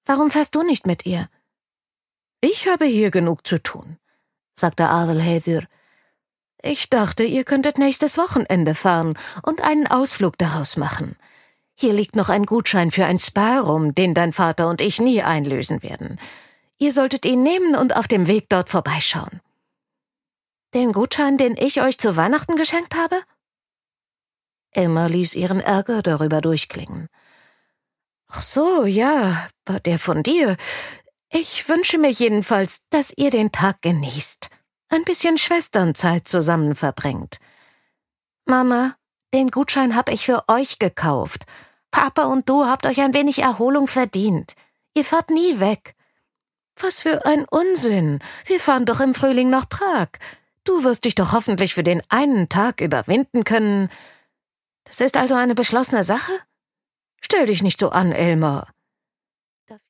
Warum fährst du nicht mit ihr?« »Ich habe hier genug zu tun«, sagte Adelheiður. »Ich dachte, ihr könntet nächstes Wochenende fahren und einen Ausflug daraus machen. Hier liegt noch ein Gutschein für ein Spa rum, den dein Vater und ich nie einlösen werden. Ihr solltet ihn nehmen und auf dem Weg dort vorbeischauen.« »Den Gutschein, den ich euch zu Weihnachten geschenkt habe?« Elmar ließ ihren Ärger darüber durchklingen. »Ach so, ja, war der von dir. Ich wünsche mir jedenfalls, dass ihr den Tag genießt, ein bisschen Schwesternzeit zusammen verbringt.« »Mama, den Gutschein hab ich für euch gekauft. Papa und du habt euch ein wenig Erholung verdient. Ihr fahrt nie weg.« »Was für ein Unsinn. Wir fahren doch im Frühling nach Prag. Du wirst dich doch hoffentlich für den einen Tag überwinden können.« »Das ist also eine beschlossene Sache?« »Stell dich nicht so an, Elmar.